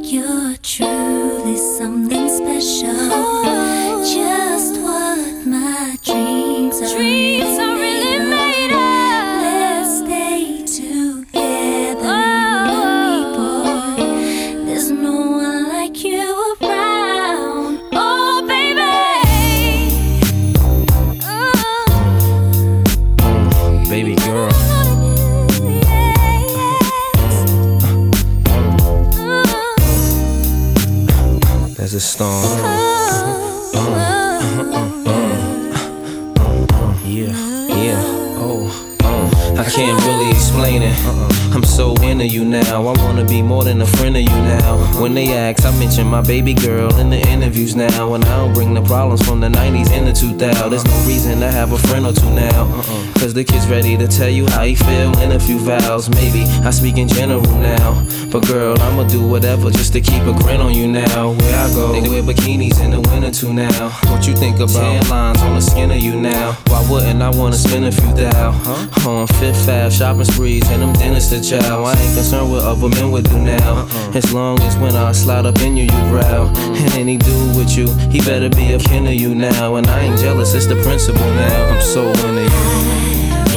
You're truly something special. Just what my dreams are really made of. Let's stay together, boy. There's no one like you around. Oh, baby. Baby girl. There's a storm. Yeah. I can't really explain it. I'm so into you now. I wanna be more than a friend of you now. When they ask, I mention my baby girl in the interviews now. And I don't bring the problems from the 90s into 2000. There's no reason to have a friend or two now. Cause the kid's ready to tell you how he feel in a few vows. Maybe I speak in general now. But girl, I'ma do whatever just to keep a grin on you now. Where I go, they wear bikinis in the winter too now. What you think about tan lines on the skin of you now? Why wouldn't I wanna spend a few thou? On Fifth Ave, shopping sprees, and them dinners to chow. I ain't concerned what other men would do now. As long as when I slide up in you, you growl. And any dude with you, he better be a kin of you now. And I ain't jealous, it's the principle now. I'm so into you.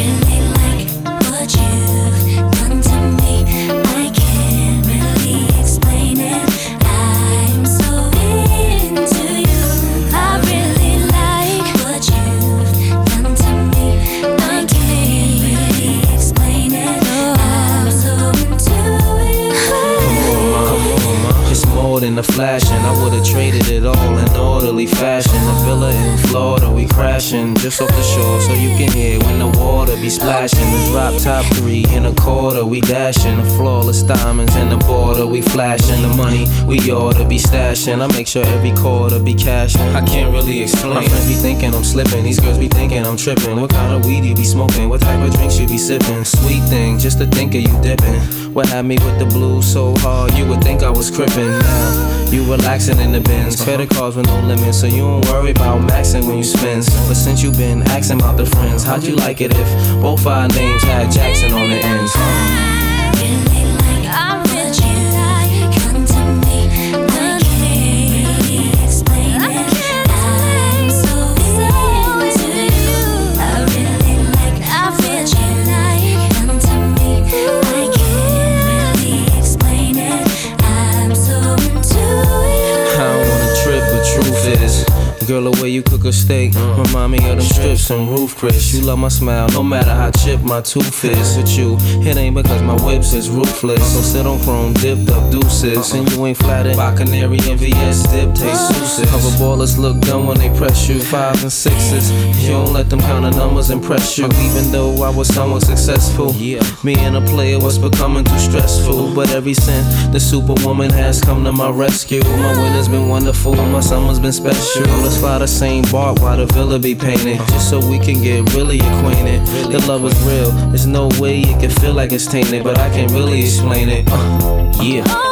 In the flashing, I would've traded it all in orderly fashion. A villa in Florida, we crashing just off the shore, so you can hear when the water be splashing. The drop top 3 in a quarter, we dashing. The flawless diamonds in the border, we flashing. The money we oughta be stashing. I make sure every quarter be cashing. I can't really explain. My friends be thinking I'm slipping, these girls be thinking I'm tripping. What kind of weed you be smoking? What type of drinks you be sipping? Sweet thing, just to think of you dipping. What had me with the blues so hard, you would think I was crippin'. Now you relaxing in the bins, credit cards with no limits, so you don't worry about maxing when you spend. But since you been asking about the friends, how'd you like it if both our names had Jackson on the ends? Girl, the way you cook a steak remind me of them strips and roof crisps. You love my smile, no matter how chipped my tooth is. With you, it ain't because my whips is ruthless. So sit on chrome, dipped up deuces. And you ain't flattered by Canary and VS dip taste souses. Cover ballers look dumb when they press you. 5s and 6s, you don't let them kind of numbers impress you. Even though I was somewhat successful, me and a player was becoming too stressful. But ever since the superwoman has come to my rescue, my winter's been wonderful, my summer's been special. Let's fly the same bark while the villa be painted, just so we can get really acquainted. The love is real, there's no way it can feel like it's tainted, but I can't really explain it. Yeah.